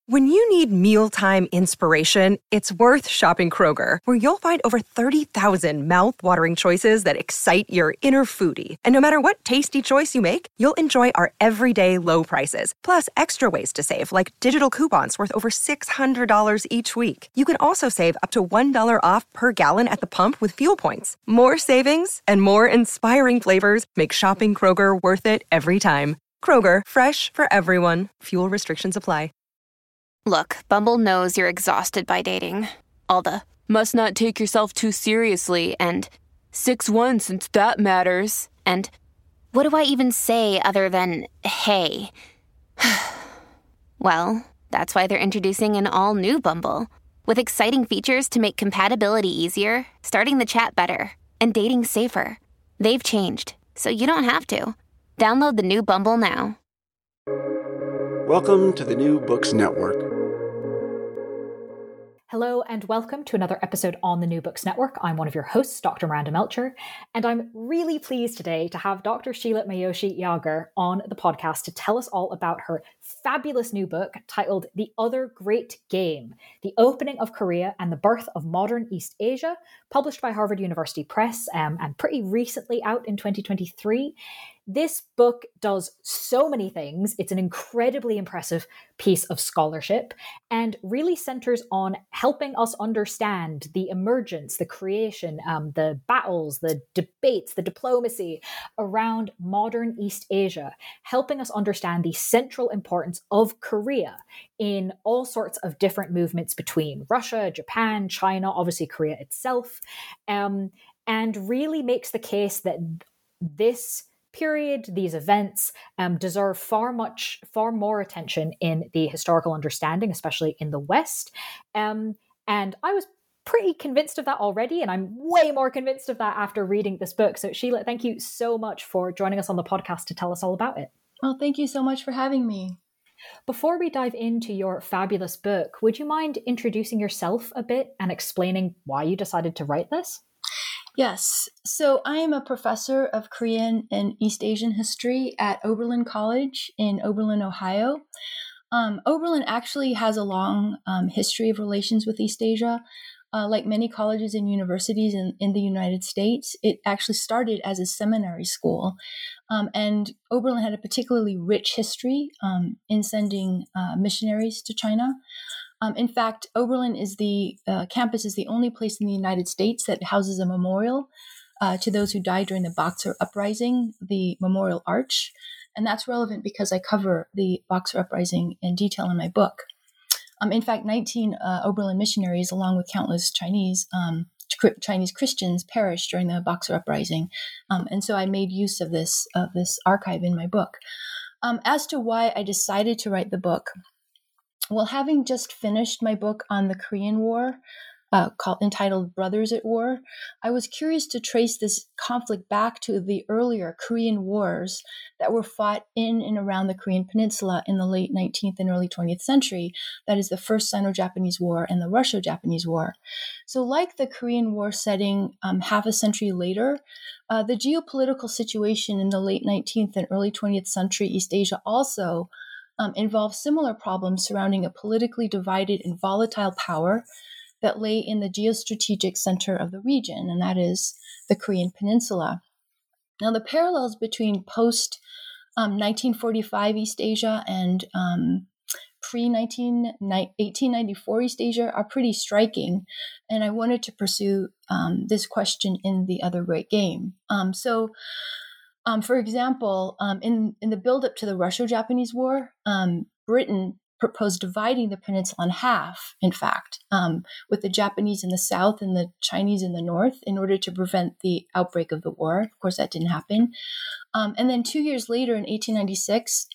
When you need mealtime inspiration, it's worth shopping Kroger, where you'll find over 30,000 mouth-watering choices that excite your inner foodie. And no matter what tasty choice you make, you'll enjoy our everyday low prices, plus extra ways to save, like digital coupons worth over $600 each week. You can also save up to $1 off per gallon at the pump with fuel points. More savings and more inspiring flavors make shopping Kroger worth it every time. Kroger, fresh for everyone. Fuel restrictions apply. Look, Bumble knows you're exhausted by dating. All the, must not take yourself too seriously, and 6'1" since that matters, and what do I even say other than, hey? Well, that's why they're introducing an all-new Bumble, with exciting features to make compatibility easier, starting the chat better, and dating safer. They've changed, so you don't have to. Download the new Bumble now. Welcome to the New Books Network. Hello and welcome to another episode on the New Books Network. I'm one of your hosts, Dr. Miranda Melcher, and I'm really pleased today to have Dr. Sheila Mayoshi Yager on the podcast to tell us all about her fabulous new book titled The Other Great Game, The Opening of Korea and the Birth of Modern East Asia, published by Harvard University Press and pretty recently out in 2023. This book does so many things. It's an incredibly impressive piece of scholarship and really centers on helping us understand the emergence, the creation, the battles, the debates, the diplomacy around modern East Asia, helping us understand the central importance of Korea in all sorts of different movements between Russia, Japan, China, obviously Korea itself, and really makes the case that this period, these events deserve far more attention in the historical understanding, especially in the West. And I was pretty convinced of that already, and I'm way more convinced of that after reading this book. So Sheila, thank you so much for joining us on the podcast to tell us all about it. Well, thank you so much for having me. Before we dive into your fabulous book, would you mind introducing yourself a bit and explaining why you decided to write this? Yes. So I am a professor of Korean and East Asian history at Oberlin College in Oberlin, Ohio. Oberlin actually has a long history of relations with East Asia. Like many colleges and universities in the United States, it actually started as a seminary school. And Oberlin had a particularly rich history in sending missionaries to China. In fact, Oberlin is the campus is the only place in the United States that houses a memorial to those who died during the Boxer Uprising, the Memorial Arch. And that's relevant because I cover the Boxer Uprising in detail in my book. In fact, 19 Oberlin missionaries, along with countless Chinese Christians, perished during the Boxer Uprising. And so I made use of this archive in my book. As to why I decided to write the book, well, having just finished my book on the Korean War, entitled Brothers at War, I was curious to trace this conflict back to the earlier Korean wars that were fought in and around the Korean Peninsula in the late 19th and early 20th century. That is the First Sino-Japanese War and the Russo-Japanese War. So like the Korean War setting half a century later, the geopolitical situation in the late 19th and early 20th century East Asia also involved similar problems surrounding a politically divided and volatile power that lay in the geostrategic center of the region, and that is the Korean Peninsula. Now, the parallels between post-1945 East Asia and pre-1894 East Asia are pretty striking, and I wanted to pursue this question in The Other Great Game. For example, in the buildup to the Russo-Japanese War, Britain proposed dividing the peninsula in half, in fact, with the Japanese in the south and the Chinese in the north in order to prevent the outbreak of the war. Of course, that didn't happen. And then 2 years later, in 1896,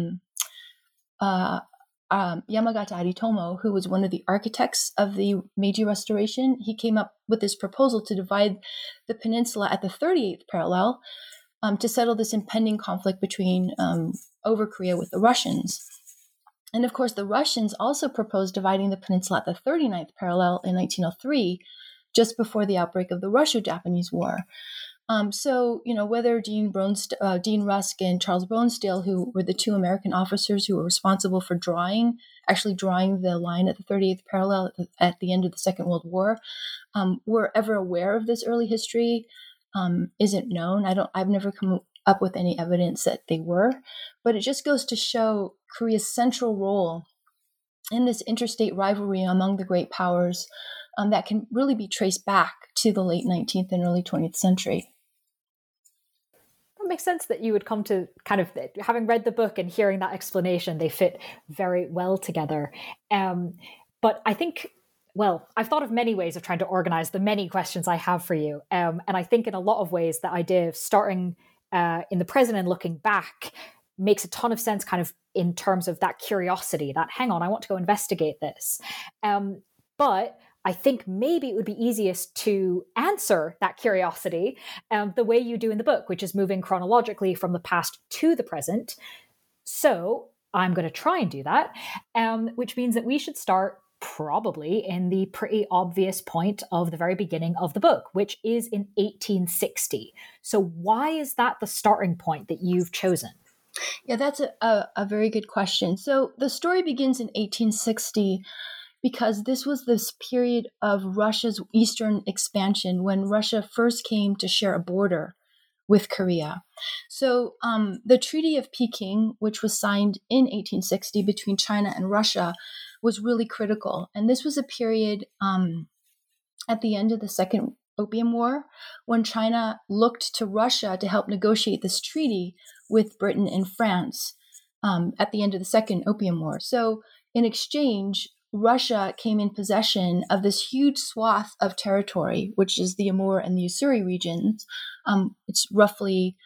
Yamagata Aritomo, who was one of the architects of the Meiji Restoration, he came up with this proposal to divide the peninsula at the 38th parallel to settle this impending conflict over Korea with the Russians. And of course, the Russians also proposed dividing the peninsula at the 39th parallel in 1903, just before the outbreak of the Russo-Japanese War. So, whether Dean Rusk and Charles Bonesteel, who were the two American officers who were responsible for actually drawing the line at the 38th parallel at the end of the Second World War, were ever aware of this early history isn't known. I've never come up with any evidence that they were, but it just goes to show Korea's central role in this interstate rivalry among the great powers that can really be traced back to the late 19th and early 20th century. It makes sense that you would come to kind of, having read the book and hearing that explanation, they fit very well together. But I think, I've thought of many ways of trying to organize the many questions I have for you. And I think in a lot of ways the idea of starting in the present and looking back makes a ton of sense kind of in terms of that curiosity, that hang on, I want to go investigate this. But I think maybe it would be easiest to answer that curiosity the way you do in the book, which is moving chronologically from the past to the present. So I'm going to try and do that, which means that we should start probably in the pretty obvious point of the very beginning of the book, which is in 1860. So why is that the starting point that you've chosen? Yeah, that's a very good question. So the story begins in 1860 because this was this period of Russia's eastern expansion when Russia first came to share a border with Korea. So the Treaty of Peking, which was signed in 1860 between China and Russia, was really critical. And this was a period at the end of the Second Opium War when China looked to Russia to help negotiate this treaty with Britain and France at the end of the Second Opium War. So in exchange, Russia came in possession of this huge swath of territory, which is the Amur and the Ussuri regions. It's roughly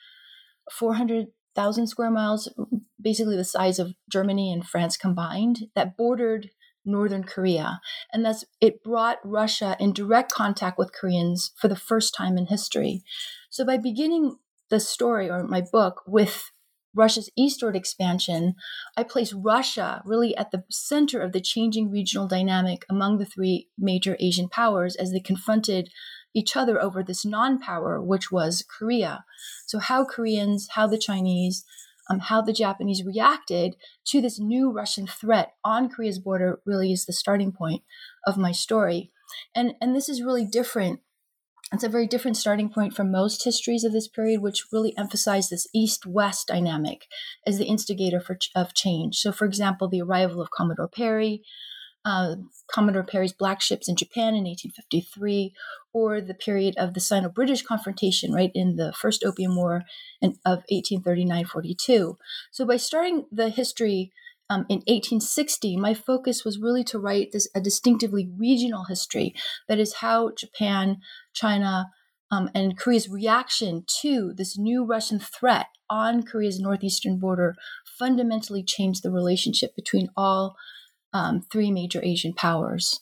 400,000 square miles, basically the size of Germany and France combined, that bordered northern Korea. And thus it brought Russia in direct contact with Koreans for the first time in history. So by beginning the story or my book with Russia's eastward expansion, I place Russia really at the center of the changing regional dynamic among the three major Asian powers as they confronted each other over this non-power, which was Korea. So how Koreans, how the Chinese, how the Japanese reacted to this new Russian threat on Korea's border really is the starting point of my story. And this is really different. It's a very different starting point from most histories of this period, which really emphasize this East-West dynamic as the instigator of change. So, for example, the arrival of Commodore Perry, Commodore Perry's black ships in Japan in 1853, or the period of the Sino-British confrontation, right, in the First Opium War of 1839-42. So by starting the history in 1860, my focus was really to write a distinctively regional history. That is how Japan, China, and Korea's reaction to this new Russian threat on Korea's northeastern border fundamentally changed the relationship between all three major Asian powers.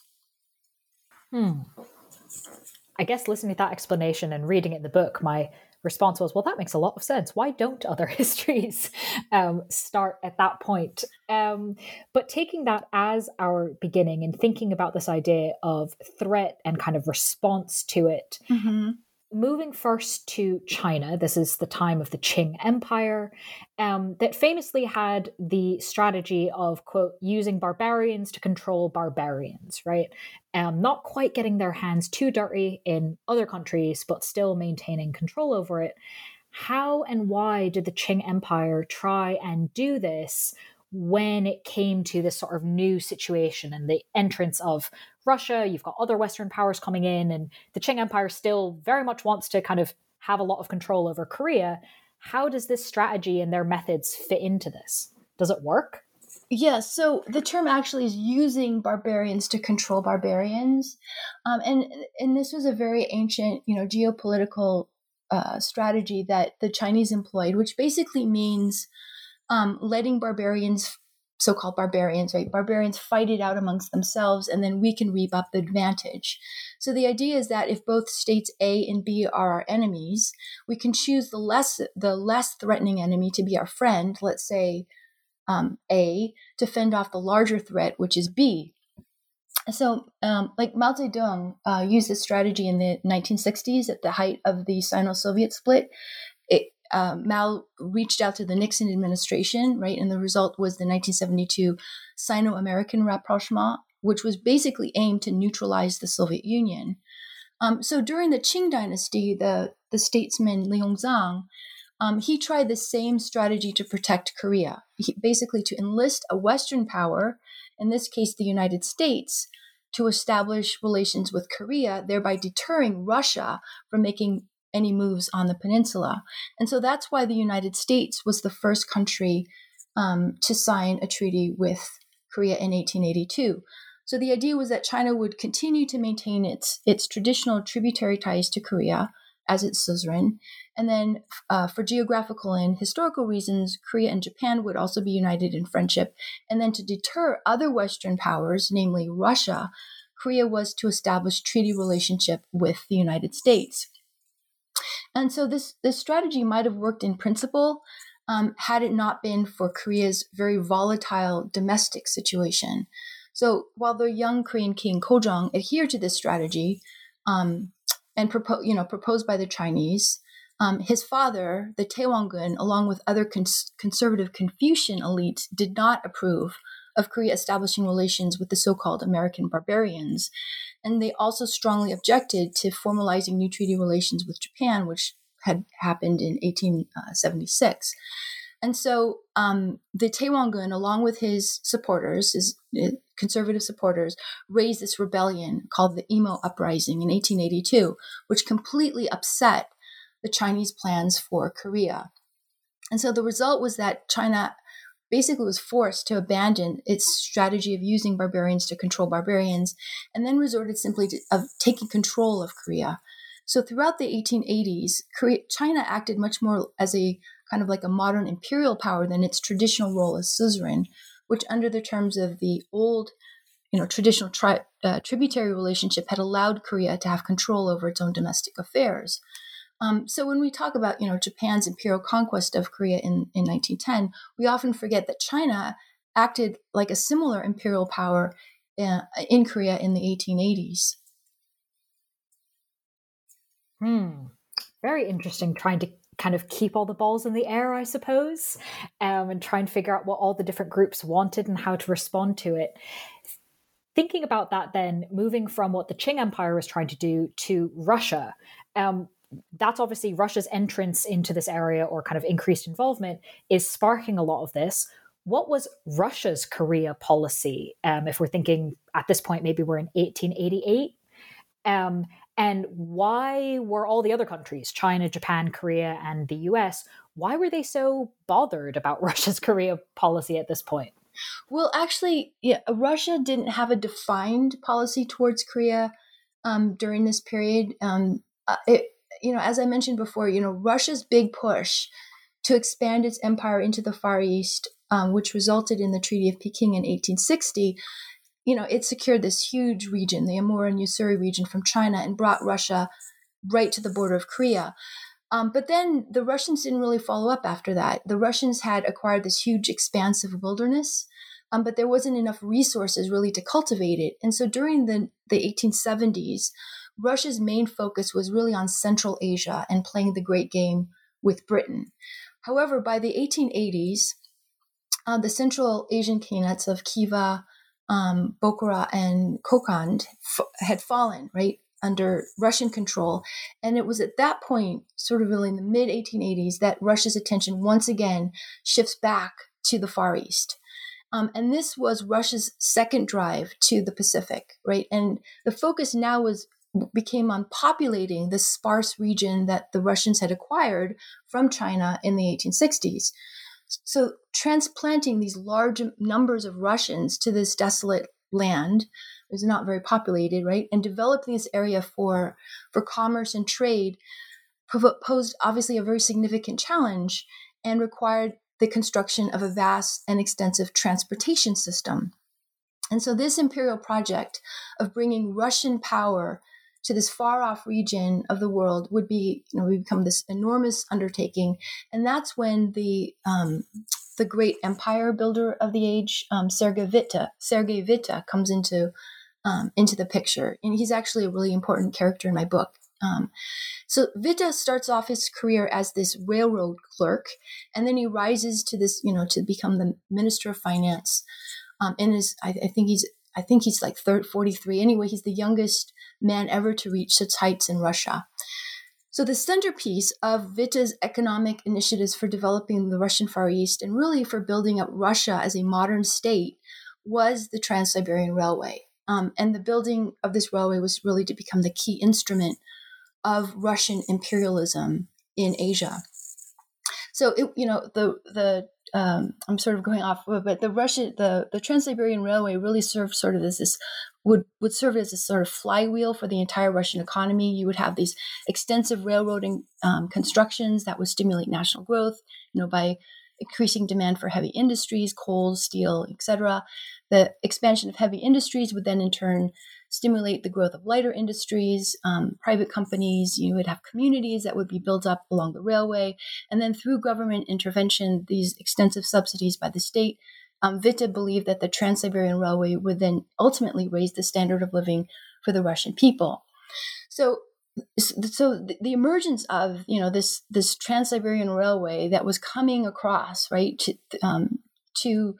I guess listening to that explanation and reading it in the book, my response was, well, that makes a lot of sense. Why don't other histories start at that point? But taking that as our beginning and thinking about this idea of threat and kind of response to it, moving first to China, this is the time of the Qing Empire, that famously had the strategy of, quote, using barbarians to control barbarians, right? Not quite getting their hands too dirty in other countries, but still maintaining control over it. How and why did the Qing Empire try and do this when it came to this sort of new situation and the entrance of Russia? You've got other Western powers coming in, and the Qing Empire still very much wants to kind of have a lot of control over Korea. How does this strategy and their methods fit into this? Does it work? Yes, so the term actually is using barbarians to control barbarians. And this was a very ancient, geopolitical strategy that the Chinese employed, which basically means letting barbarians, so-called barbarians, right? Barbarians fight it out amongst themselves, and then we can reap up the advantage. So the idea is that if both states A and B are our enemies, we can choose the less threatening enemy to be our friend, let's say A, to fend off the larger threat, which is B. So, like Mao Zedong used this strategy in the 1960s at the height of the Sino-Soviet split. Mao reached out to the Nixon administration, right? And the result was the 1972 Sino-American rapprochement, which was basically aimed to neutralize the Soviet Union. So during the Qing dynasty, the statesman Li Hongzhang, he tried the same strategy to protect Korea, basically to enlist a Western power, in this case the United States, to establish relations with Korea, thereby deterring Russia from making any moves on the peninsula. And so that's why the United States was the first country to sign a treaty with Korea in 1882. So the idea was that China would continue to maintain its traditional tributary ties to Korea as its suzerain. And then for geographical and historical reasons, Korea and Japan would also be united in friendship. And then to deter other Western powers, namely Russia, Korea was to establish treaty relationship with the United States. And so this strategy might have worked in principle had it not been for Korea's very volatile domestic situation. So while the young Korean king Kojong adhered to this strategy and proposed by the Chinese, his father, the Taewongun, along with other conservative Confucian elites, did not approve of Korea establishing relations with the so-called American barbarians. And they also strongly objected to formalizing new treaty relations with Japan, which had happened in 1876. And so the Taewongun, along with his supporters, his conservative supporters, raised this rebellion called the Imo Uprising in 1882, which completely upset the Chinese plans for Korea. And so the result was that China basically was forced to abandon its strategy of using barbarians to control barbarians, and then resorted simply to taking control of Korea. So throughout the 1880s, China acted much more as a kind of like a modern imperial power than its traditional role as suzerain, which under the terms of the old, traditional tributary relationship had allowed Korea to have control over its own domestic affairs. So when we talk about, Japan's imperial conquest of Korea in 1910, we often forget that China acted like a similar imperial power in Korea in the 1880s. Very interesting, trying to kind of keep all the balls in the air, I suppose, and try and figure out what all the different groups wanted and how to respond to it. Thinking about that then, moving from what the Qing Empire was trying to do to Russia, that's obviously Russia's entrance into this area or kind of increased involvement is sparking a lot of this. What was Russia's Korea policy? If we're thinking at this point, maybe we're in 1888. And why were all the other countries, China, Japan, Korea, and the US, why were they so bothered about Russia's Korea policy at this point? Well, actually, Russia didn't have a defined policy towards Korea during this period. As I mentioned before, Russia's big push to expand its empire into the Far East, which resulted in the Treaty of Peking in 1860, it secured this huge region, the Amur and Ussuri region from China, and brought Russia right to the border of Korea. But then the Russians didn't really follow up after that. The Russians had acquired this huge expanse of wilderness, but there wasn't enough resources really to cultivate it. And so during the 1870s, Russia's main focus was really on Central Asia and playing the great game with Britain. However, by the 1880s, the Central Asian khanates of Khiva, Bokhara, and Kokand had fallen, right, under Russian control. And it was at that point, sort of really in the mid-1880s, that Russia's attention once again shifts back to the Far East. And this was Russia's second drive to the Pacific, right? And the focus now became on populating this sparse region that the Russians had acquired from China in the 1860s. So transplanting these large numbers of Russians to this desolate land, it was not very populated, right? And developing this area for commerce and trade posed obviously a very significant challenge and required the construction of a vast and extensive transportation system. And so this imperial project of bringing Russian power to this far-off region of the world would become this enormous undertaking. And that's when the great empire builder of the age, Sergei Witte, comes into into the picture. And he's actually a really important character in my book. So Witte starts off his career as this railroad clerk, and then he rises to this, to become the Minister of Finance. I think he's like 43. Anyway, he's the youngest man ever to reach such heights in Russia. So the centerpiece of Witte's economic initiatives for developing the Russian Far East and really for building up Russia as a modern state was the Trans-Siberian Railway. And the building of this railway was really to become the key instrument of Russian imperialism in Asia. So I'm sort of going off, but the Trans-Siberian Railway really served sort of as this would serve as a sort of flywheel for the entire Russian economy. You would have these extensive railroading constructions that would stimulate national growth, by increasing demand for heavy industries, coal, steel, etc. The expansion of heavy industries would then in turn stimulate the growth of lighter industries, private companies. You would have communities that would be built up along the railway. And then through government intervention, these extensive subsidies by the state, Witte believed that the Trans-Siberian Railway would then ultimately raise the standard of living for the Russian people. So the emergence of this Trans-Siberian Railway that was coming across through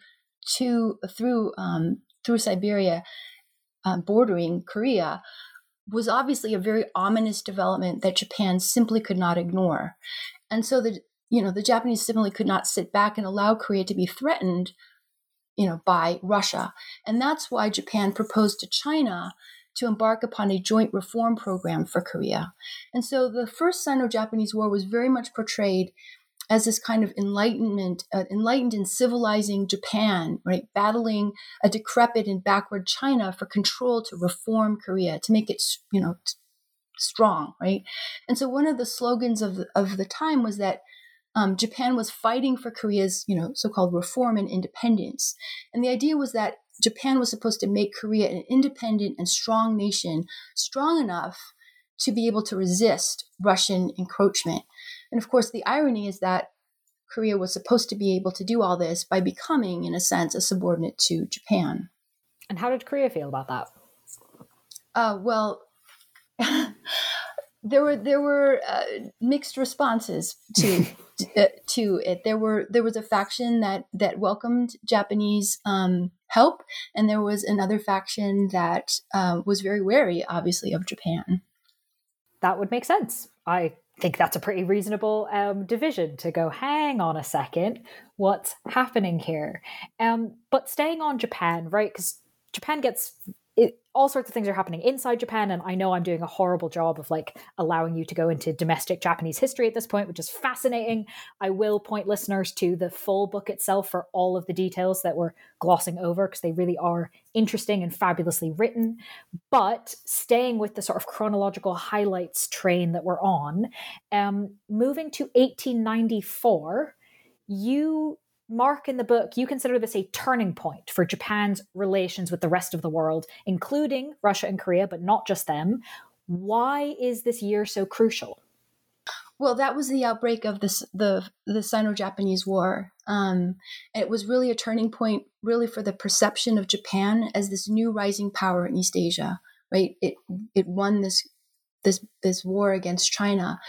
Siberia, bordering Korea, was obviously a very ominous development that Japan simply could not ignore. And so the Japanese simply could not sit back and allow Korea to be threatened by Russia. And that's why Japan proposed to China to embark upon a joint reform program for Korea. And so the First Sino-Japanese War was very much portrayed as this kind of enlightened and civilizing Japan, right, battling a decrepit and backward China for control to reform Korea, to make it, strong, right? And so one of the slogans of the time was that Japan was fighting for Korea's, so-called reform and independence. And the idea was that Japan was supposed to make Korea an independent and strong nation, strong enough to be able to resist Russian encroachment. And of course, the irony is that Korea was supposed to be able to do all this by becoming, in a sense, a subordinate to Japan. And how did Korea feel about that? Well, there were mixed responses to it. There was a faction that welcomed Japanese help, and there was another faction that was very wary, obviously, of Japan. That would make sense. I think that's a pretty reasonable division to go, hang on a second, what's happening here? But staying on Japan, right? Because Japan gets... all sorts of things are happening inside Japan, and I know I'm doing a horrible job of allowing you to go into domestic Japanese history at this point, which is fascinating. I will point listeners to the full book itself for all of the details that we're glossing over, because they really are interesting and fabulously written. But staying with the sort of chronological highlights train that we're on, moving to 1894, you mark in the book, you consider this a turning point for Japan's relations with the rest of the world, including Russia and Korea, but not just them. Why is this year so crucial? Well, that was the outbreak of the Sino-Japanese War. It was really a turning point, really, for the perception of Japan as this new rising power in East Asia. Right? It won this war against China.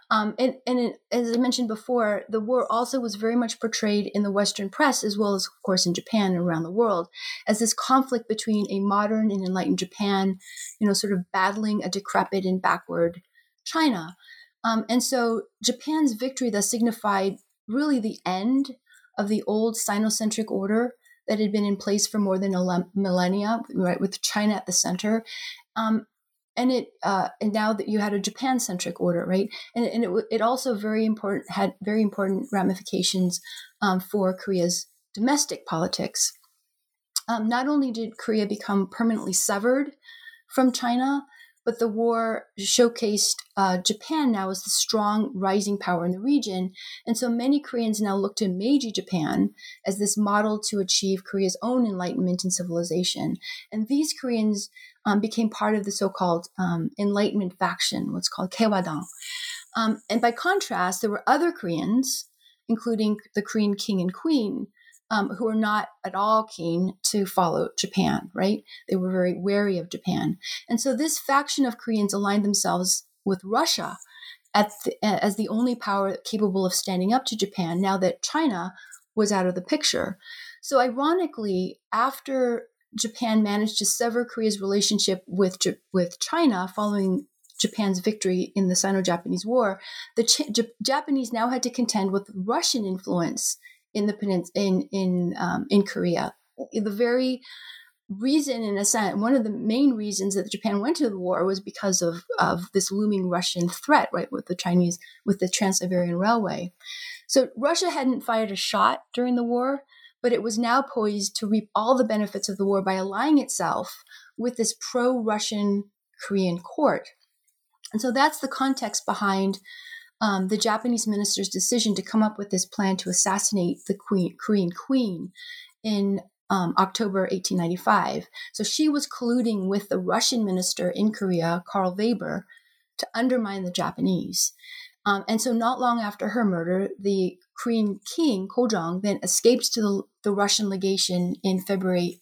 As I mentioned before, the war also was very much portrayed in the Western press, as well as, of course, in Japan and around the world, as this conflict between a modern and enlightened Japan, sort of battling a decrepit and backward China. And so Japan's victory thus signified really the end of the old Sinocentric order that had been in place for more than a millennia, right, with China at the center. And now that you had a Japan-centric order, right, and it also had very important ramifications for Korea's domestic politics. Not only did Korea become permanently severed from China, but the war showcased Japan now as the strong rising power in the region, and so many Koreans now look to Meiji Japan as this model to achieve Korea's own enlightenment and civilization. And these Koreans became part of the so-called Enlightenment faction, what's called Kaewadang. And by contrast, there were other Koreans, including the Korean king and queen, who are not at all keen to follow Japan, right? They were very wary of Japan. And so this faction of Koreans aligned themselves with Russia as the only power capable of standing up to Japan now that China was out of the picture. So ironically, after Japan managed to sever Korea's relationship with China following Japan's victory in the Sino-Japanese War, the Japanese now had to contend with Russian influence in in Korea. The very reason, in a sense, one of the main reasons that Japan went to the war was because of this looming Russian threat, right, with the Trans-Siberian Railway. So Russia hadn't fired a shot during the war, but it was now poised to reap all the benefits of the war by allying itself with this pro-Russian Korean court. And so that's the context behind the Japanese minister's decision to come up with this plan to assassinate the Korean queen in October 1895. So she was colluding with the Russian minister in Korea, Karl Weber, to undermine the Japanese. And so not long after her murder, the Korean king, Kojong, then escapes to the Russian legation in February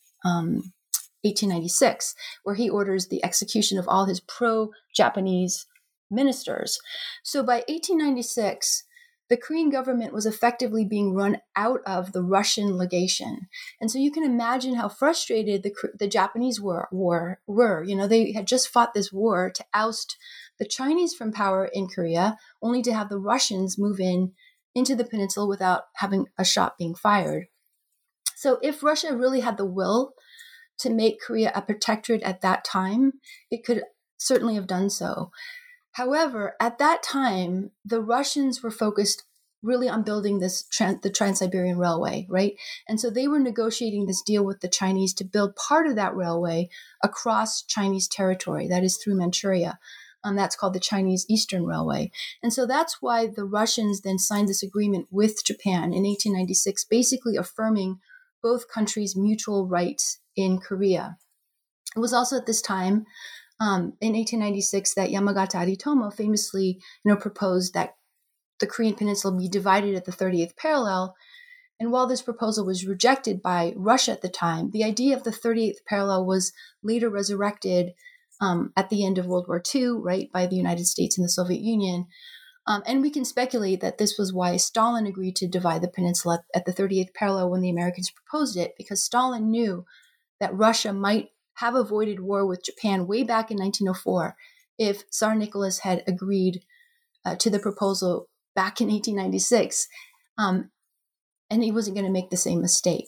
1896, where he orders the execution of all his pro-Japanese ministers. So by 1896, the Korean government was effectively being run out of the Russian legation. And so you can imagine how frustrated the Japanese were. You know, they had just fought this war to oust the Chinese from power in Korea, only to have the Russians move into the peninsula without having a shot being fired. So if Russia really had the will to make Korea a protectorate at that time, it could certainly have done so. However, at that time, the Russians were focused really on building the Trans-Siberian Railway, right? And so they were negotiating this deal with the Chinese to build part of that railway across Chinese territory, that is through Manchuria. That's called the Chinese Eastern Railway. And so that's why the Russians then signed this agreement with Japan in 1896, basically affirming both countries' mutual rights in Korea. It was also at this time, in 1896, that Yamagata Aritomo famously, proposed that the Korean peninsula be divided at the 38th parallel. And while this proposal was rejected by Russia at the time, the idea of the 38th parallel was later resurrected at the end of World War II, right, by the United States and the Soviet Union. And we can speculate that this was why Stalin agreed to divide the peninsula at the 38th parallel when the Americans proposed it, because Stalin knew that Russia might have avoided war with Japan way back in 1904 if Tsar Nicholas had agreed to the proposal back in 1896, and he wasn't going to make the same mistake.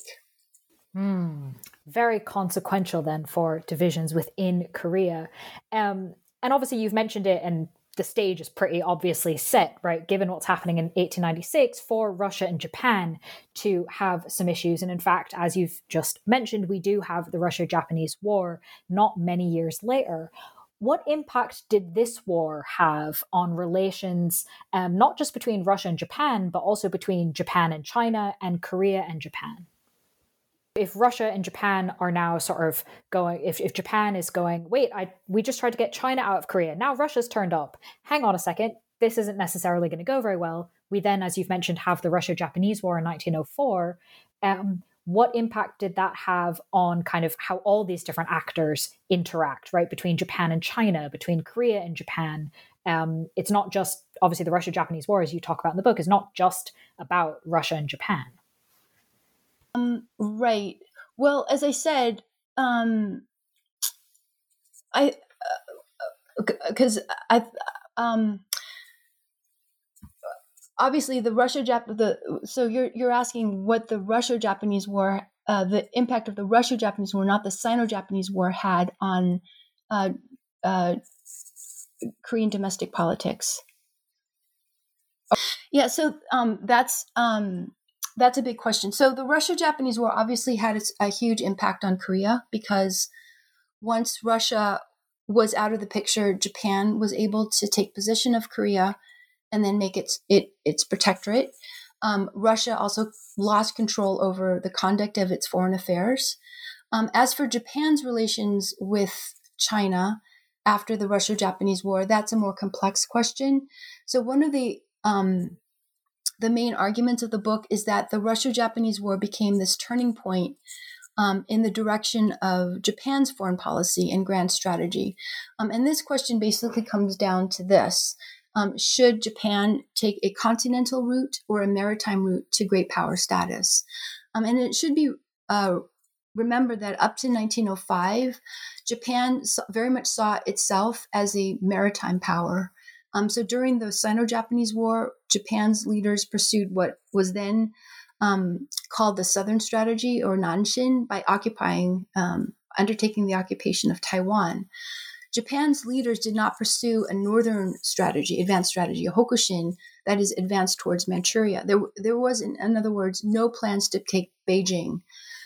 Very consequential then for divisions within Korea. And obviously you've mentioned it, and the stage is pretty obviously set, right, given what's happening in 1896 for Russia and Japan to have some issues. And in fact, as you've just mentioned, we do have the Russia-Japanese War not many years later. What impact did this war have on relations, not just between Russia and Japan, but also between Japan and China and Korea and Japan? If Russia and Japan are now sort of going, if Japan is going, wait, we just tried to get China out of Korea. Now Russia's turned up. Hang on a second. This isn't necessarily going to go very well. We then, as you've mentioned, have the Russia-Japanese War in 1904. What impact did that have on kind of how all these different actors interact, right? Between Japan and China, between Korea and Japan. It's not just, obviously the Russia-Japanese War, as you talk about in the book, is not just about Russia and Japan. Right. Well, as I said, obviously so you're asking what the Russia-Japanese War, the impact of the Russia-Japanese War, not the Sino-Japanese War, had on Korean domestic politics. Yeah. So that's a big question. So the Russia-Japanese War obviously had a huge impact on Korea, because once Russia was out of the picture, Japan was able to take possession of Korea and then make its protectorate. Russia also lost control over the conduct of its foreign affairs. As for Japan's relations with China after the Russia-Japanese War, that's a more complex question. So one of the the main arguments of the book is that the Russo-Japanese War became this turning point in the direction of Japan's foreign policy and grand strategy. And this question basically comes down to this. Should Japan take a continental route or a maritime route to great power status? And it should be remembered that up to 1905, Japan very much saw itself as a maritime power. So during the Sino-Japanese War, Japan's leaders pursued what was then called the Southern Strategy, or Nanshin, by undertaking the occupation of Taiwan. Japan's leaders did not pursue a northern strategy, advanced strategy, a Hokushin, that is advanced towards Manchuria. There was, in other words, no plans to take Beijing.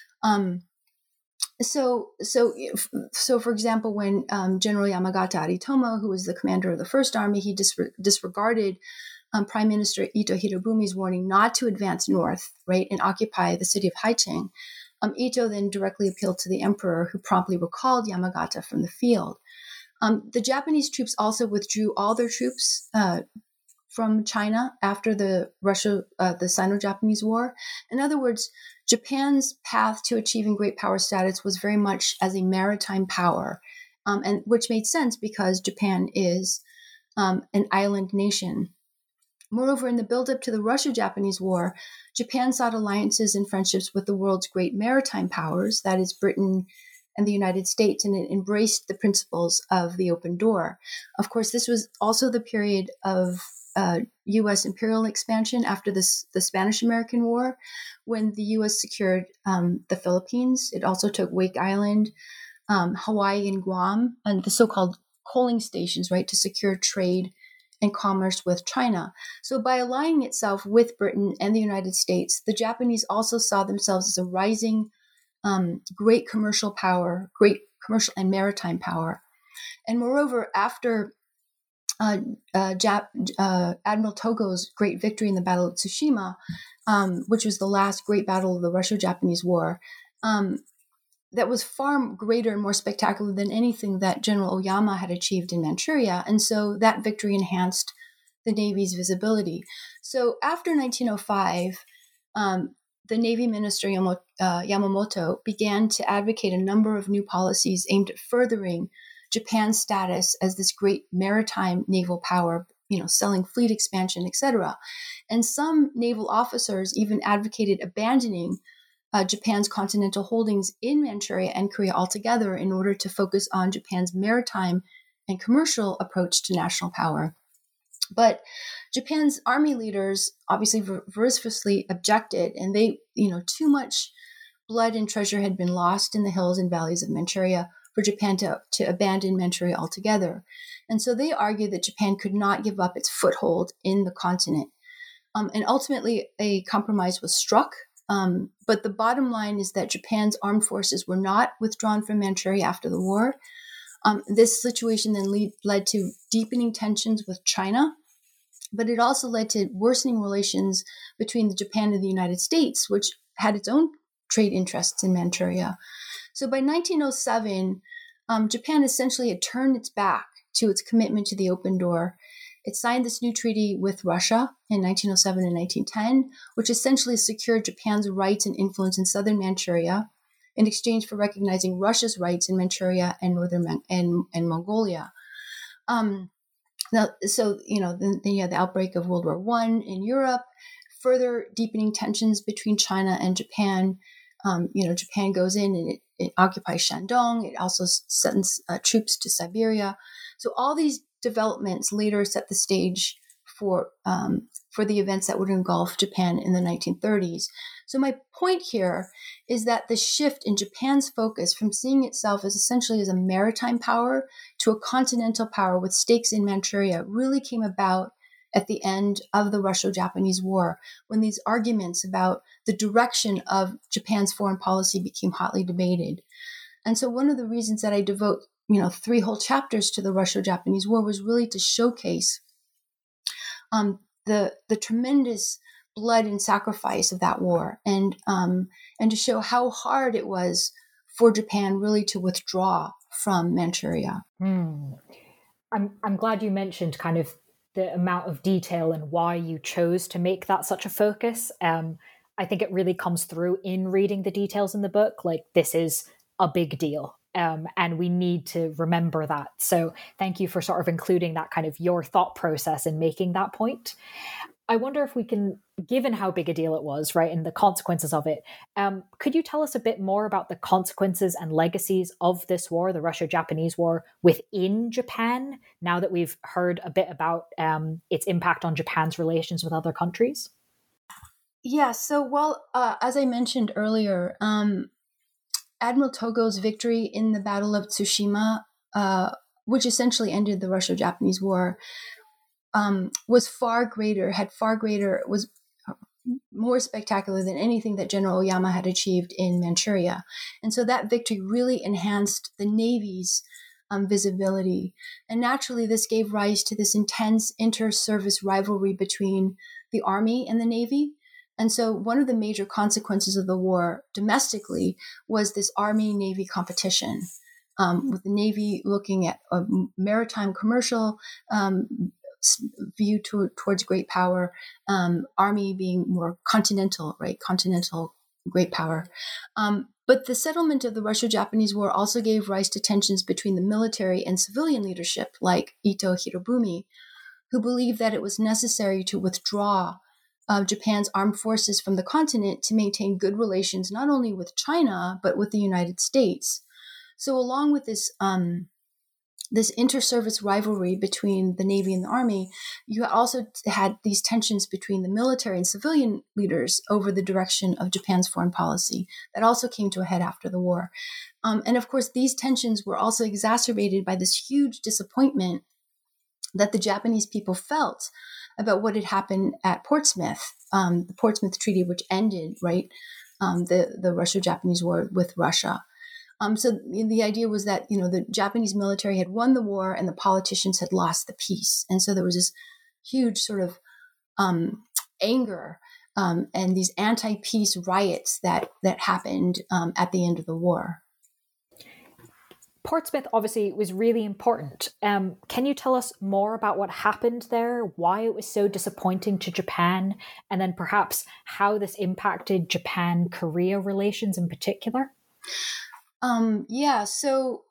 So for example, when General Yamagata Aritomo, who was the commander of the First Army, he disregarded Prime Minister Ito Hirobumi's warning not to advance north, right, and occupy the city of Haicheng. Ito then directly appealed to the emperor, who promptly recalled Yamagata from the field. The Japanese troops also withdrew all their troops from China after the Sino-Japanese War. In other words, Japan's path to achieving great power status was very much as a maritime power, and which made sense because Japan is an island nation. Moreover, in the buildup to the Russo-Japanese War, Japan sought alliances and friendships with the world's great maritime powers, that is Britain and the United States, and it embraced the principles of the open door. Of course, this was also the period of U.S. imperial expansion after the Spanish-American War, when the U.S. secured the Philippines. It also took Wake Island, Hawaii, and Guam, and the so-called coaling stations, right, to secure trade and commerce with China. So by aligning itself with Britain and the United States, the Japanese also saw themselves as a rising great commercial power, great commercial and maritime power. And moreover, after Admiral Togo's great victory in the Battle of Tsushima, which was the last great battle of the Russo-Japanese War, that was far greater and more spectacular than anything that General Oyama had achieved in Manchuria. And so that victory enhanced the Navy's visibility. So after 1905, the Navy Minister Yamamoto began to advocate a number of new policies aimed at furthering Japan's status as this great maritime naval power, selling fleet expansion, etc. And some naval officers even advocated abandoning Japan's continental holdings in Manchuria and Korea altogether in order to focus on Japan's maritime and commercial approach to national power. But Japan's army leaders obviously vociferously objected, and they, too much blood and treasure had been lost in the hills and valleys of Manchuria for Japan to abandon Manchuria altogether. And so they argued that Japan could not give up its foothold in the continent. And ultimately, a compromise was struck. But the bottom line is that Japan's armed forces were not withdrawn from Manchuria after the war. This situation then led to deepening tensions with China, but it also led to worsening relations between Japan and the United States, which had its own trade interests in Manchuria. So by 1907, Japan essentially had turned its back to its commitment to the open door. It signed this new treaty with Russia in 1907 and 1910, which essentially secured Japan's rights and influence in southern Manchuria in exchange for recognizing Russia's rights in Manchuria and northern and Mongolia. Then you had the outbreak of World War I in Europe, further deepening tensions between China and Japan. Japan goes in and it occupies Shandong. It also sends troops to Siberia. So all these developments later set the stage for the events that would engulf Japan in the 1930s. So my point here is that the shift in Japan's focus from seeing itself as essentially as a maritime power to a continental power with stakes in Manchuria really came about at the end of the Russo-Japanese War, when these arguments about the direction of Japan's foreign policy became hotly debated. And so one of the reasons that I devote 3 whole chapters to the Russo-Japanese War was really to showcase the tremendous blood and sacrifice of that war, and to show how hard it was for Japan really to withdraw from Manchuria. I'm glad you mentioned kind of the amount of detail and why you chose to make that such a focus. I think it really comes through in reading the details in the book. Like, this is a big deal. And we need to remember that. So thank you for sort of including that kind of your thought process in making that point. I wonder if we can, given how big a deal it was, right, and the consequences of it, could you tell us a bit more about the consequences and legacies of this war, the Russo-Japanese War, within Japan, now that we've heard a bit about its impact on Japan's relations with other countries? Yeah, so, well, as I mentioned earlier, Admiral Togo's victory in the Battle of Tsushima, which essentially ended the Russo-Japanese War, was more spectacular than anything that General Oyama had achieved in Manchuria. And so that victory really enhanced the Navy's visibility. And naturally, this gave rise to this intense inter-service rivalry between the Army and the Navy. And so one of the major consequences of the war domestically was this Army-Navy competition, with the Navy looking at a maritime commercial view towards great power, Army being more continental, right? Continental great power. But the settlement of the Russo-Japanese War also gave rise to tensions between the military and civilian leadership, like Ito Hirobumi, who believed that it was necessary to withdraw Japan's armed forces from the continent to maintain good relations not only with China, but with the United States. So along with this this inter-service rivalry between the Navy and the Army, you also had these tensions between the military and civilian leaders over the direction of Japan's foreign policy that also came to a head after the war. And of course, these tensions were also exacerbated by this huge disappointment that the Japanese people felt about what had happened at Portsmouth, the Portsmouth Treaty, which ended, right, the Russo-Japanese War with Russia. So the idea was that, the Japanese military had won the war and the politicians had lost the peace. And so there was this huge sort of anger and these anti-peace riots that happened at the end of the war. Portsmouth obviously was really important. Can you tell us more about what happened there, why it was so disappointing to Japan, and then perhaps how this impacted Japan-Korea relations in particular? So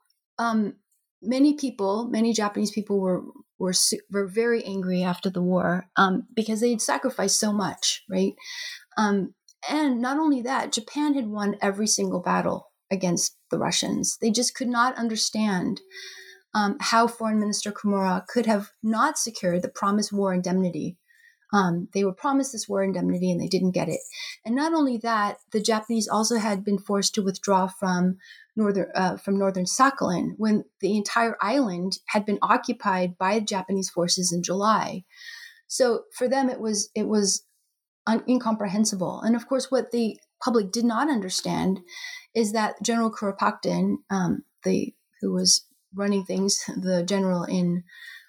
many Japanese people were very angry after the war because they had sacrificed so much, right? And not only that, Japan had won every single battle against the Russians. They just could not understand how Foreign Minister Kimura could have not secured the promised war indemnity. They were promised this war indemnity and they didn't get it. And not only that, the Japanese also had been forced to withdraw from northern Sakhalin when the entire island had been occupied by Japanese forces in July. So for them, it was incomprehensible. And of course, what the public did not understand is that General Kuropatkin, who was running things, the general in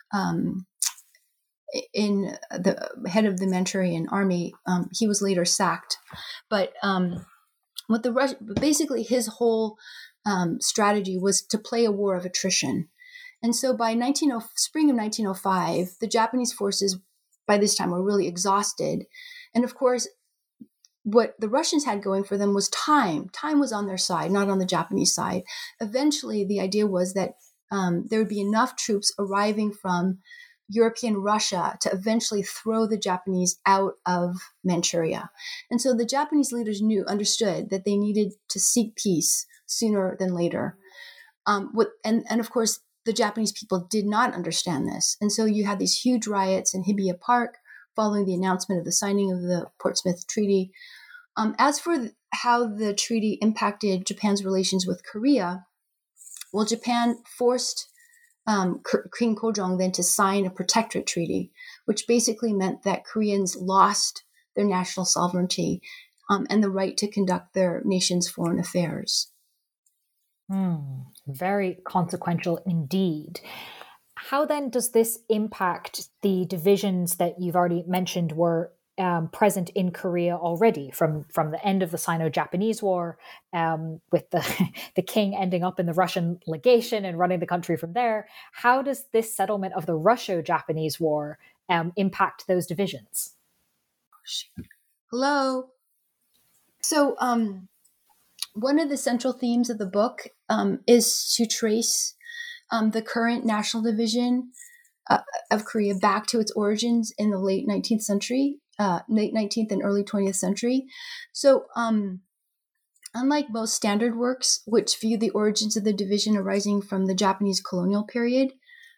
the head of the Manchurian army, he was later sacked. But basically his whole strategy was to play a war of attrition. And so by spring of 1905, the Japanese forces by this time were really exhausted. And of course, what the Russians had going for them was time. Time was on their side, not on the Japanese side. Eventually, the idea was that there would be enough troops arriving from European Russia to eventually throw the Japanese out of Manchuria. And so the Japanese leaders understood that they needed to seek peace sooner than later. And of course, the Japanese people did not understand this. And so you had these huge riots in Hibiya Park following the announcement of the signing of the Portsmouth Treaty. As for how the treaty impacted Japan's relations with Korea, well, Japan forced King Kojong then to sign a protectorate treaty, which basically meant that Koreans lost their national sovereignty and the right to conduct their nation's foreign affairs. Very consequential indeed. How then does this impact the divisions that you've already mentioned were present in Korea already from the end of the Sino-Japanese War, with the king ending up in the Russian legation and running the country from there? How does this settlement of the Russo-Japanese War impact those divisions? Hello. So one of the central themes of the book is to trace the current national division of Korea back to its origins in the late 19th century, late 19th and early 20th century. So unlike most standard works, which view the origins of the division arising from the Japanese colonial period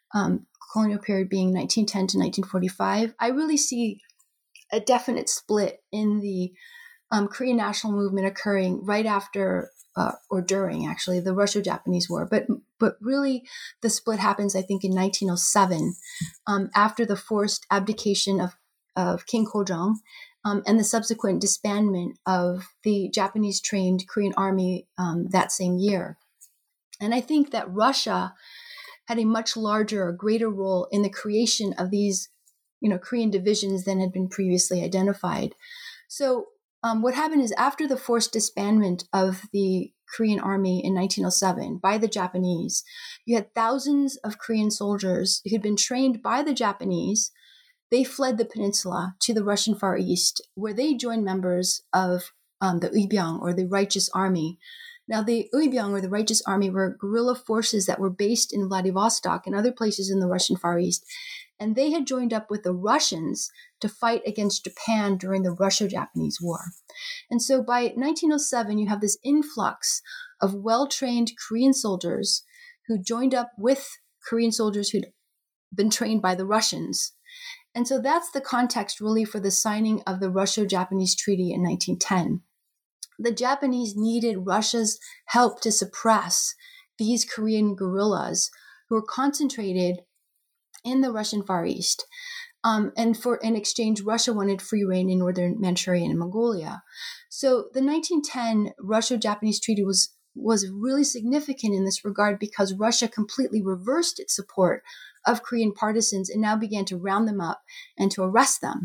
being 1910 to 1945, I really see a definite split in the Korean national movement occurring right after or during, actually, the Russo-Japanese War. But really, the split happens, I think, in 1907, after the forced abdication of King Kojong and the subsequent disbandment of the Japanese-trained Korean army that same year. And I think that Russia had a much larger or greater role in the creation of these, Korean divisions than had been previously identified. So what happened is, after the forced disbandment of the Korean army in 1907 by the Japanese, you had thousands of Korean soldiers who had been trained by the Japanese. They fled the peninsula to the Russian Far East, where they joined members of the Uibyang, or the Righteous Army. Now, the Uibyang, or the Righteous Army, were guerrilla forces that were based in Vladivostok and other places in the Russian Far East. And they had joined up with the Russians to fight against Japan during the Russo-Japanese War. And so by 1907, you have this influx of well-trained Korean soldiers who joined up with Korean soldiers who'd been trained by the Russians. And so that's the context really for the signing of the Russo-Japanese Treaty in 1910. The Japanese needed Russia's help to suppress these Korean guerrillas who were concentrated in the Russian Far East. And in exchange, Russia wanted free reign in northern Manchuria and Mongolia. So the 1910 Russo-Japanese Treaty was really significant in this regard, because Russia completely reversed its support of Korean partisans and now began to round them up and to arrest them.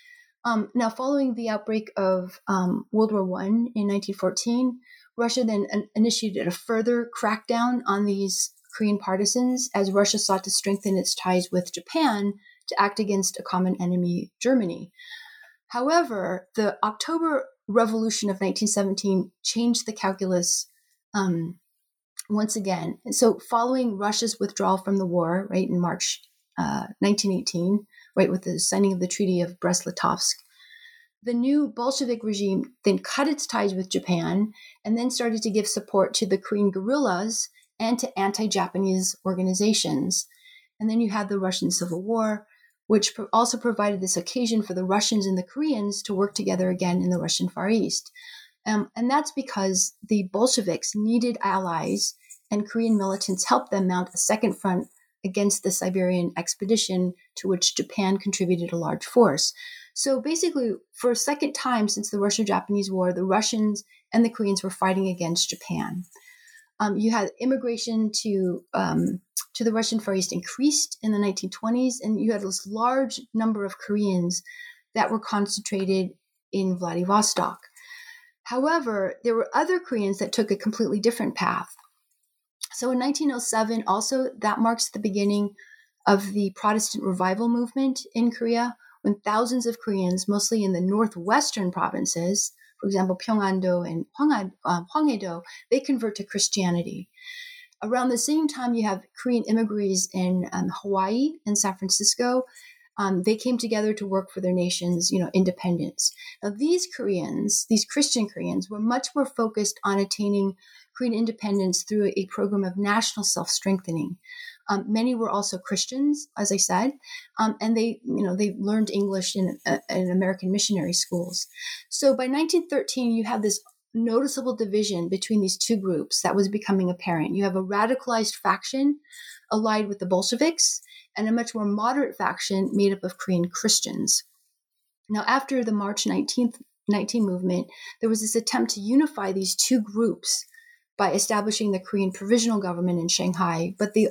Now, following the outbreak of World War I in 1914, Russia then initiated a further crackdown on these Korean partisans as Russia sought to strengthen its ties with Japan to act against a common enemy, Germany. However, the October Revolution of 1917 changed the calculus once again. And so following Russia's withdrawal from the war, right, in March 1918, right, with the signing of the Treaty of Brest-Litovsk, the new Bolshevik regime then cut its ties with Japan and then started to give support to the Korean guerrillas and to anti-Japanese organizations. And then you had the Russian Civil War, which also provided this occasion for the Russians and the Koreans to work together again in the Russian Far East. And that's because the Bolsheviks needed allies, and Korean militants helped them mount a second front against the Siberian expedition, to which Japan contributed a large force. So basically, for a second time since the Russo-Japanese War, the Russians and the Koreans were fighting against Japan. You had immigration to the Russian Far East increased in the 1920s, and you had this large number of Koreans that were concentrated in Vladivostok. However, there were other Koreans that took a completely different path. So in 1907, also, that marks the beginning of the Protestant revival movement in Korea, when thousands of Koreans, mostly in the northwestern provinces, for example, Pyeongando and Hwanghae-do, they convert to Christianity. Around the same time, you have Korean immigrants in Hawaii and San Francisco. They came together to work for their nation's, independence. Now, these Koreans, these Christian Koreans, were much more focused on attaining Korean independence through a program of national self-strengthening. Many were also Christians, as I said, and they learned English in American missionary schools. So by 1913, you have this noticeable division between these two groups that was becoming apparent. You have a radicalized faction allied with the Bolsheviks, and a much more moderate faction made up of Korean Christians. Now, after the March 19 movement, there was this attempt to unify these two groups by establishing the Korean Provisional Government in Shanghai, but the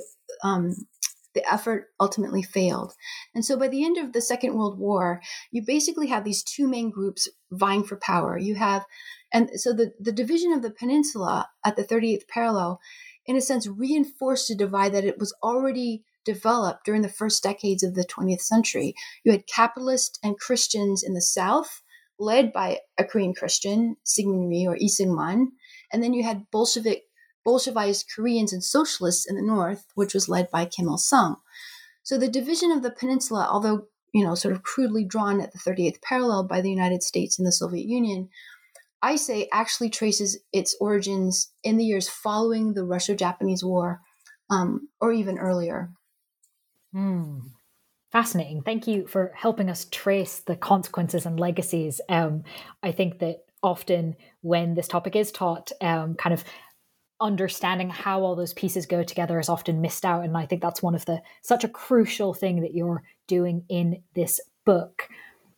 effort ultimately failed. And so by the end of the Second World War, you basically have these two main groups vying for power. And so the division of the peninsula at the 38th parallel, in a sense, reinforced a divide that it was already developed during the first decades of the 20th century. You had capitalists and Christians in the South, led by a Korean Christian, Syngman Rhee or Lee Seung-man, and then you had Bolshevized Koreans and socialists in the North, which was led by Kim Il-sung. So the division of the peninsula, although sort of crudely drawn at the 38th parallel by the United States and the Soviet Union, I say actually traces its origins in the years following the Russo-Japanese War, or even earlier. Fascinating. Thank you for helping us trace the consequences and legacies. I think that often when this topic is taught, kind of understanding how all those pieces go together is often missed out. And I think that's such a crucial thing that you're doing in this book.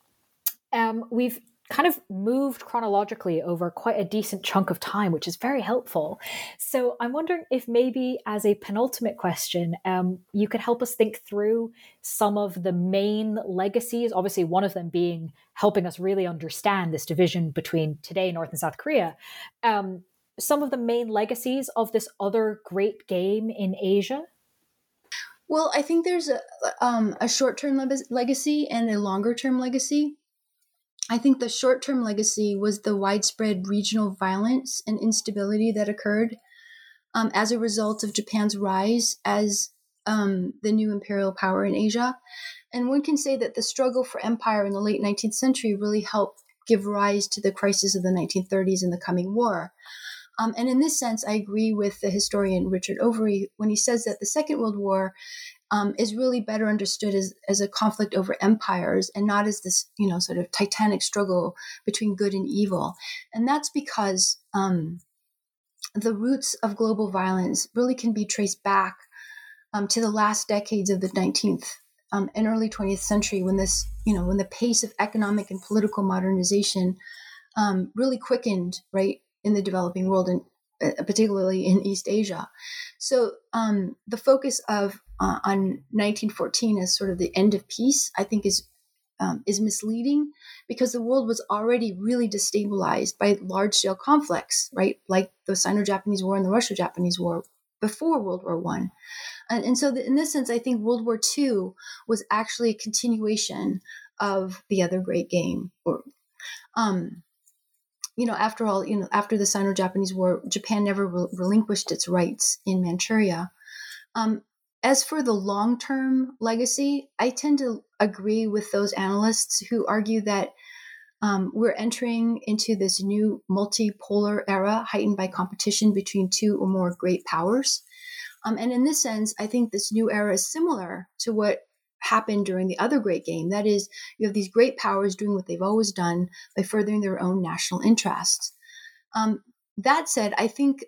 We've kind of moved chronologically over quite a decent chunk of time, which is very helpful. So I'm wondering if maybe as a penultimate question, you could help us think through some of the main legacies, obviously one of them being helping us really understand this division between today North and South Korea. Some of the main legacies of this other great game in Asia? Well, I think there's a short-term legacy and a longer-term legacy. I think the short-term legacy was the widespread regional violence and instability that occurred as a result of Japan's rise as the new imperial power in Asia. And one can say that the struggle for empire in the late 19th century really helped give rise to the crisis of the 1930s and the coming war. And in this sense, I agree with the historian Richard Overy when he says that the Second World War is really better understood as a conflict over empires and not as this, sort of titanic struggle between good and evil. And that's because the roots of global violence really can be traced back to the last decades of the 19th and early 20th century when when the pace of economic and political modernization really quickened, right, in the developing world, and particularly in East Asia. So the focus of on 1914 as sort of the end of peace, I think is misleading because the world was already really destabilized by large-scale conflicts, right, like the Sino-Japanese War and the Russo-Japanese War before World War I. And so in this sense, I think World War II was actually a continuation of the other great game. After all, after the Sino-Japanese War, Japan never relinquished its rights in Manchuria. As for the long-term legacy, I tend to agree with those analysts who argue that we're entering into this new multipolar era heightened by competition between two or more great powers. And in this sense, I think this new era is similar to what happened during the other great game. That is, you have these great powers doing what they've always done by furthering their own national interests. That said, I think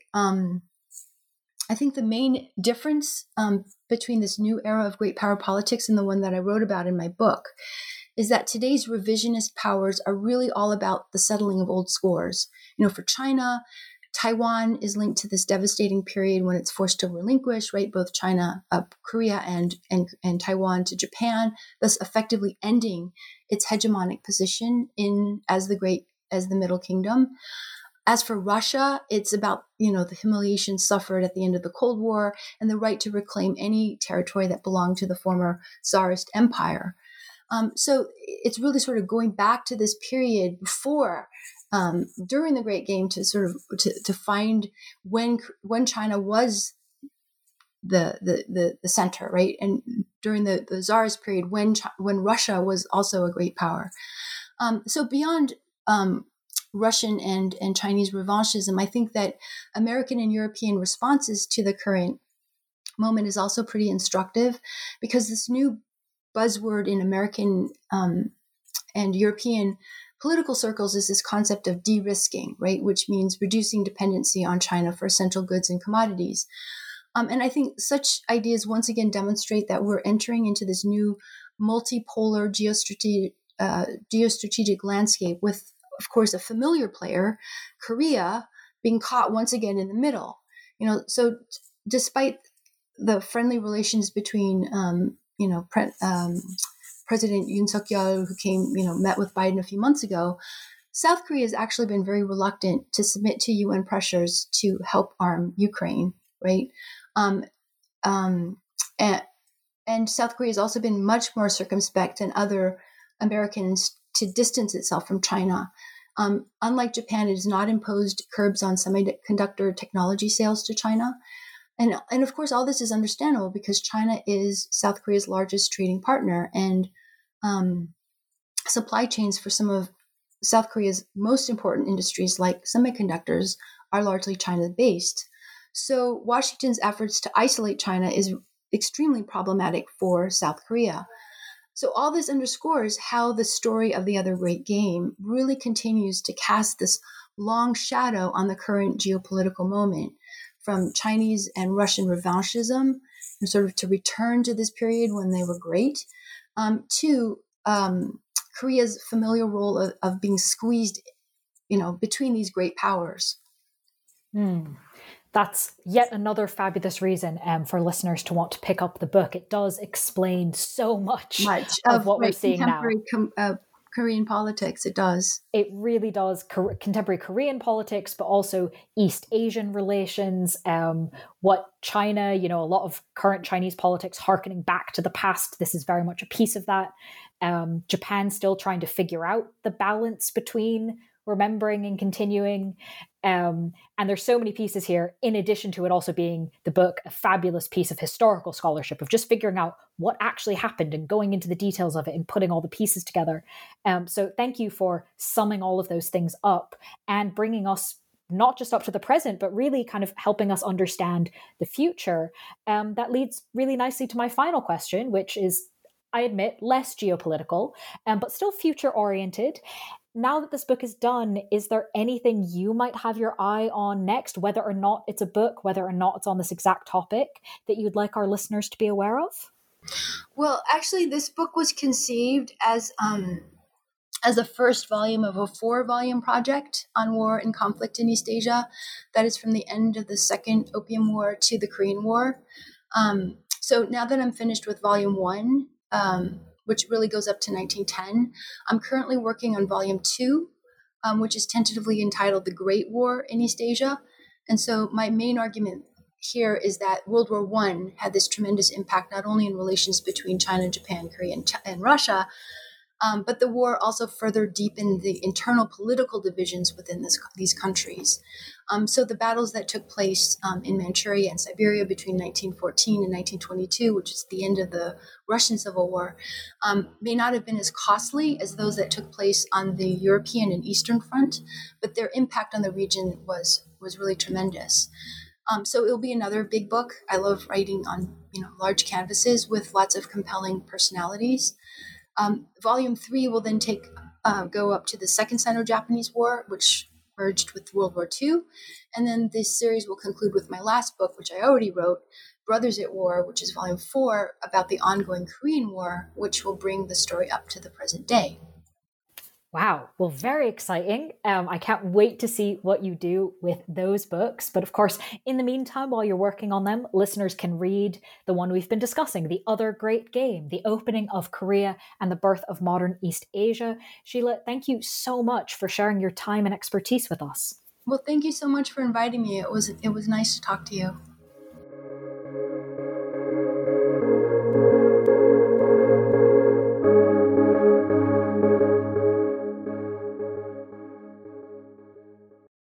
the main difference between this new era of great power politics and the one that I wrote about in my book is that today's revisionist powers are really all about the settling of old scores. For China, Taiwan is linked to this devastating period when it's forced to relinquish, right, both Korea and Taiwan to Japan, thus effectively ending its hegemonic position as the Middle Kingdom. As for Russia, it's about, the humiliation suffered at the end of the Cold War and the right to reclaim any territory that belonged to the former Tsarist empire. So it's really sort of going back to this period before, during the Great Game, to sort of to find when China was the center, right, and during the Tsarist period when Russia was also a great power. So beyond Russian and Chinese revanchism, I think that American and European responses to the current moment is also pretty instructive, because this new buzzword in American and European political circles is this concept of de-risking, right, which means reducing dependency on China for essential goods and commodities. And I think such ideas once again demonstrate that we're entering into this new multipolar geostrategic landscape with, of course, a familiar player, Korea, being caught once again in the middle. So despite the friendly relations between, President Yoon Suk-yeol, who met with Biden a few months ago, South Korea has actually been very reluctant to submit to UN pressures to help arm Ukraine, right? Um, um, and South Korea has also been much more circumspect than other Americans to distance itself from China. Unlike Japan, it has not imposed curbs on semiconductor technology sales to China. And of course, all this is understandable because China is South Korea's largest trading partner, and supply chains for some of South Korea's most important industries, like semiconductors, are largely China-based. So Washington's efforts to isolate China is extremely problematic for South Korea. So all this underscores how the story of the other great game really continues to cast this long shadow on the current geopolitical moment, from Chinese and Russian revanchism, and sort of to return to this period when they were great, to Korea's familiar role of being squeezed, between these great powers. That's yet another fabulous reason for listeners to want to pick up the book. It does explain so much of what we're seeing now. Korean politics, it does. It really does. Contemporary Korean politics, but also East Asian relations, what China, a lot of current Chinese politics harkening back to the past. This is very much a piece of that. Japan still trying to figure out the balance between remembering and continuing. And there's so many pieces here, in addition to it also being the book, a fabulous piece of historical scholarship of just figuring out what actually happened and going into the details of it and putting all the pieces together. So thank you for summing all of those things up and bringing us not just up to the present, but really kind of helping us understand the future. That leads really nicely to my final question, which is, I admit, less geopolitical, but still future oriented. Now that this book is done, is there anything you might have your eye on next, whether or not it's a book, whether or not it's on this exact topic, that you'd like our listeners to be aware of? Well, actually, this book was conceived as the first volume of a 4-volume project on war and conflict in East Asia. That is from the end of the Second Opium War to the Korean War. So now that I'm finished with volume 1, which really goes up to 1910. I'm currently working on volume 2, which is tentatively entitled The Great War in East Asia. And so my main argument here is that World War I had this tremendous impact, not only in relations between China, Japan, Korea, and Russia, but the war also further deepened the internal political divisions within these countries. So the battles that took place in Manchuria and Siberia between 1914 and 1922, which is the end of the Russian Civil War, may not have been as costly as those that took place on the European and Eastern Front, but their impact on the region was really tremendous. So it'll be another big book. I love writing on large canvases with lots of compelling personalities. Volume 3 will then go up to the Second Sino-Japanese War, which merged with World War II. And then this series will conclude with my last book, which I already wrote, Brothers at War, which is volume 4, about the ongoing Korean War, which will bring the story up to the present day. Wow. Well, very exciting. I can't wait to see what you do with those books. But of course, in the meantime, while you're working on them, listeners can read the one we've been discussing, The Other Great Game, The Opening of Korea and the Birth of Modern East Asia. Sheila, thank you so much for sharing your time and expertise with us. Well, thank you so much for inviting me. It was nice to talk to you.